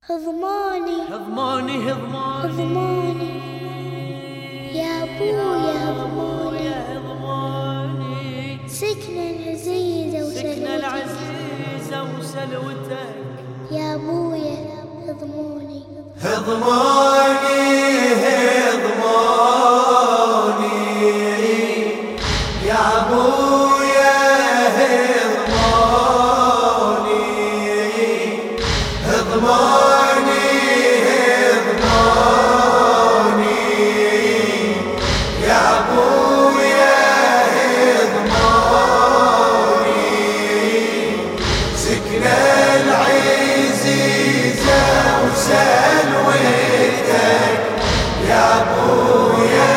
هضموني هضموني هضموني يا أبويا هضموني سكن العزيزة وسلوتك يا أبويا هضموني هضموني يا أبويا هضموني يا أبويا سكن العزيزة وسلوتك يا أبويا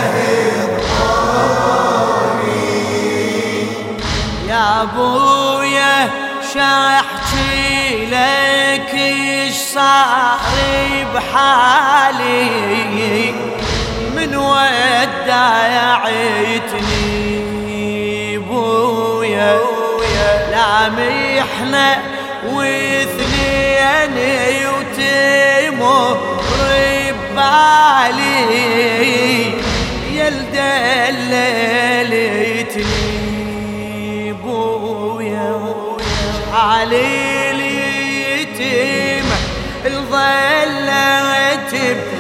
يا أبويا شاحكي لك ايش صار بحالي من ودعتني بويا لامحنا واثنين وتمر ببالي يلدللتني بويا علي اليتيم الظلت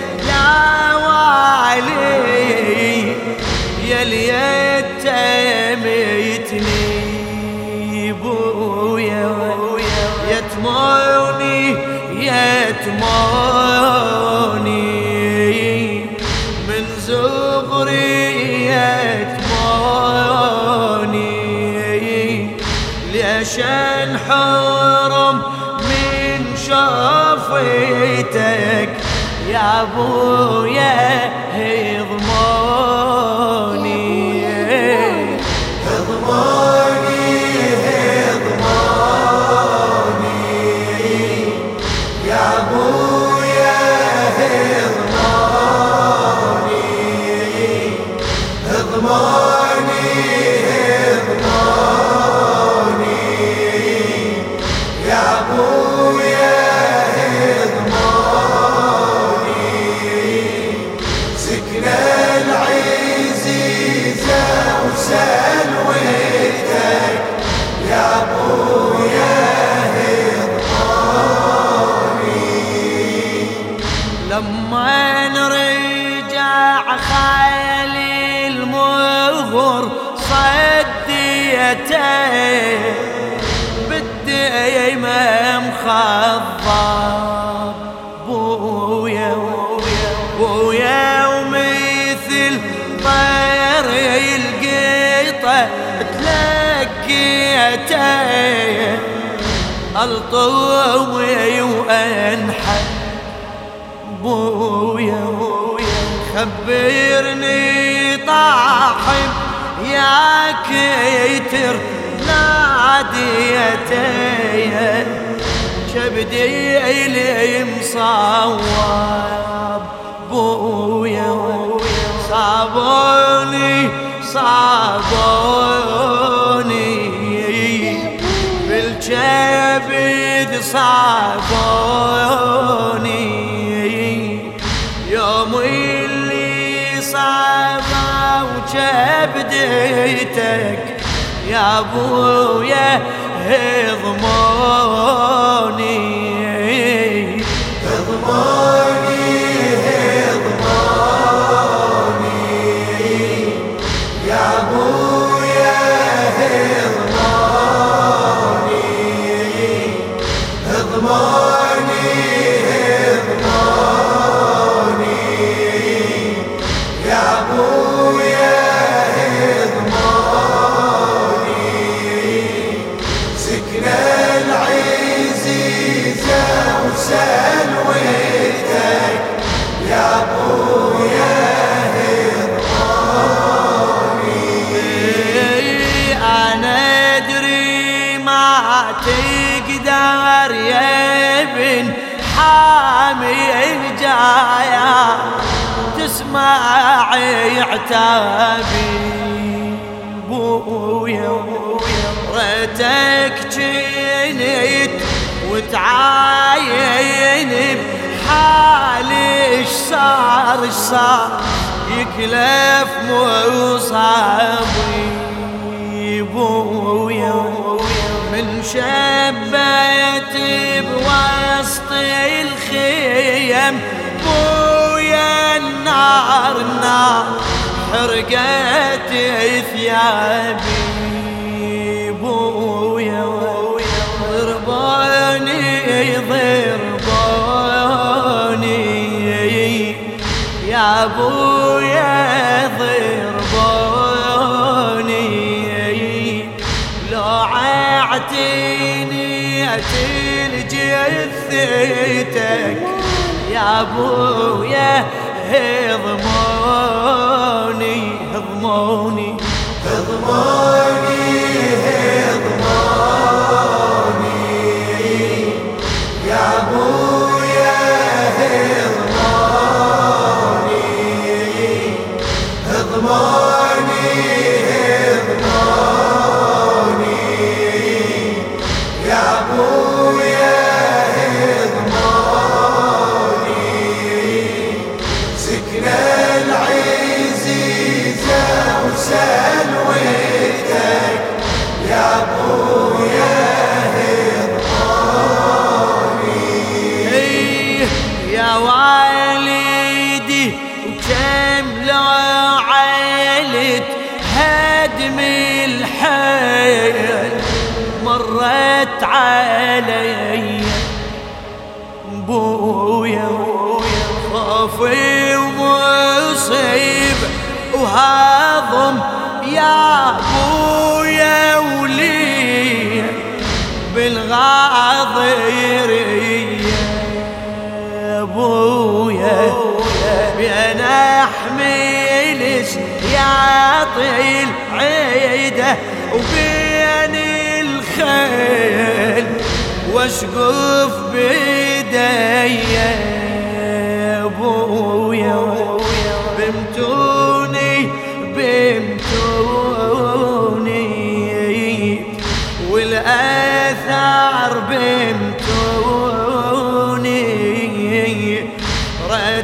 بلاوالي يا اليتميتني بويا يتموني من زغري يتموني ليش انحرم من شافيتك يا أبويا هضموني يا أبويا هضموني يا أبويا سكن العزيزة وسلوتك يا أبويا لما نرجع خيالي المغر صديته بالديمة مخضب بويا ومثل طير القيطة تلقيته الطوي وانحى بويا خبرني طاحب يا كيتر ناديتي كبدي إلي مصوب بويا صابوني بالكبد صابوني يوم اللي صابا وكبديتك يا أبويا هضموني يا أبويا هضموني يا أبويا سكن العزيزة وسلوتك يا أبويا أنا أدري ما تقدر يا ابن حامي الجاية تسمعي عتابي بويا ريتك جنيت وتعايني حالي اش صار يكلف مو صعبي بويا من شبيت بوسط الخيم بويا النار حرقت ثيابي بويا ضربوني يا بويا ضربوني لو ععتيني اتل جثتك يا بويا هضموني يا بويا هضموني يا بويا هضموني سكن العزيزة وسلوتك يا بويا يا والدي وكم لو عيلت هدم الحيل مرت علي بويا خوفي ومصيب وهضم يا بويا ولي بالغاضرية بويا بين احمل يعطي العيده وبين الخيل واشقف بيدي بويا بمتوني والاثار